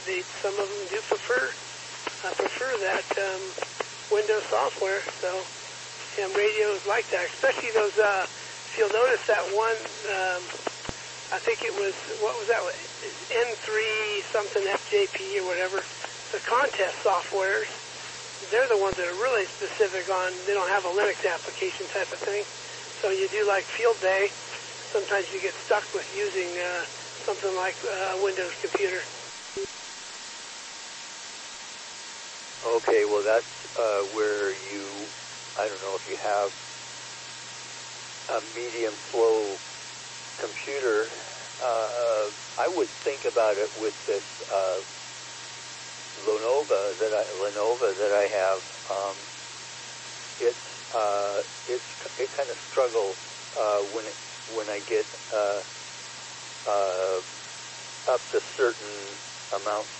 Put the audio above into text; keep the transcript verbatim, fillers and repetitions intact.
They, some of them do prefer uh, prefer that um, Windows software. So, ham radios like that, especially those. Uh, if you'll notice that one, um, I think it was what was that? N three something F J P or whatever. The contest softwares. They're the ones that are really specific on. They don't have a Linux application type of thing. So you do like Field Day. Sometimes you get stuck with using uh, something like uh, a Windows computer. Okay, well that's uh, where you, I don't know if you have a medium flow computer. Uh, I would think about it with this uh, Lenovo that I, Lenovo that I have. Um, it's uh, it's it kind of struggles uh, when it, when I get uh, uh, up to certain amounts